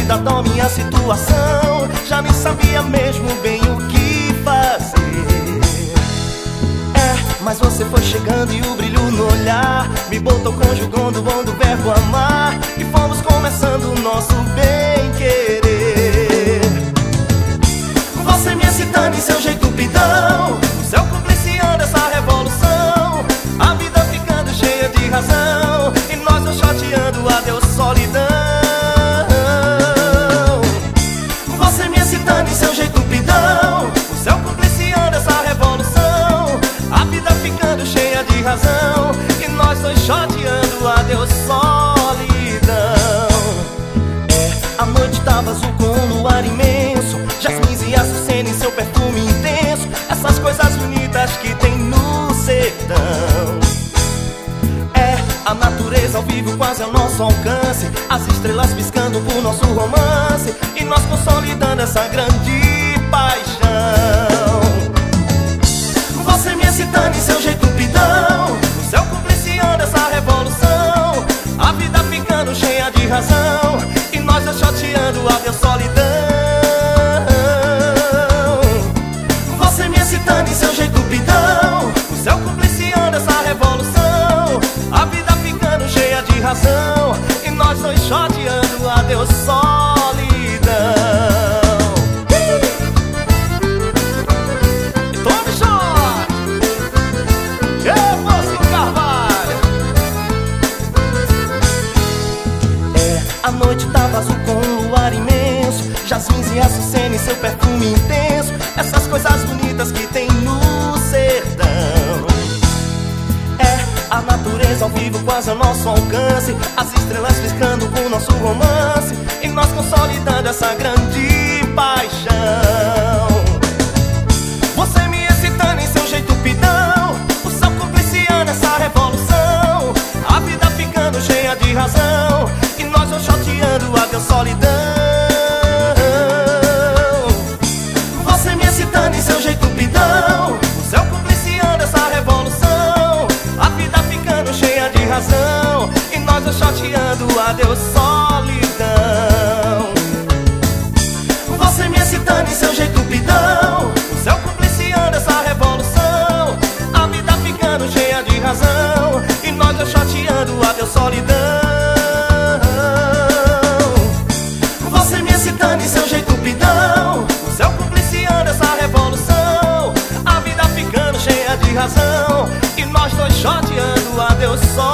da dó minha situação, já nem sabia mesmo bem o que fazer. Mas você foi chegando e o brilho no olhar me botou conjugando o bom do verbo amar, e fomos começando o nosso bem-querer. Você me excitando em seu jeito pidão, o céu compliciando essa revolução, a vida ficando cheia de razão, e nós nos chateando, adeus solidão. Você me excitando em seu jeito pidão, o céu compliciando essa revolução, a vida ficando cheia de razão, e nós dois chateando, adeus solidão. A noite tava azul com um luar imenso, jasmins e açucena em seu perfume intenso, essas coisas bonitas que tem no sertão. A natureza ao vivo quase ao nosso alcance, as estrelas piscando por nosso romance, e nós consolidando essa grande paixão. Você me excitando em seu jeito pidão, o céu compliciando essa revolução, a vida ficando cheia de razão, e nós já chateando, adeus solidão. Você me excitando em seu jeito pidão, o céu compliciando essa revolução, a vida ficando cheia de razão, e nós dois chateando, adeus solidão. E tome shot! Eu posso Carvalho. A noite tava azul com um luar imenso, jasmins e açucena em seu perfume intenso, essas coisas bonitas que tem no sertão. A natureza ao vivo quase ao nosso alcance, as estrelas piscando por nosso romance, e nós consolidando essa grande paixão. Você me excitando em seu jeito pidão, o céu compliciando essa revolução, a vida ficando cheia de razão, e nós já chateando, adeus solidão. Você me excitando em seu jeito pidão, o céu compliciando essa revolução, a vida ficando cheia de razão, e nós já chateando, adeus solidão. Você me excitando em seu jeito pidão, o céu compliciando essa revolução, a vida ficando cheia de razão, e nós já chateando, adeus solidão. Você me excitando em seu jeito pidão, o céu compliciando essa revolução, a vida ficando cheia de razão, e nós dois chateando, adeus solidão.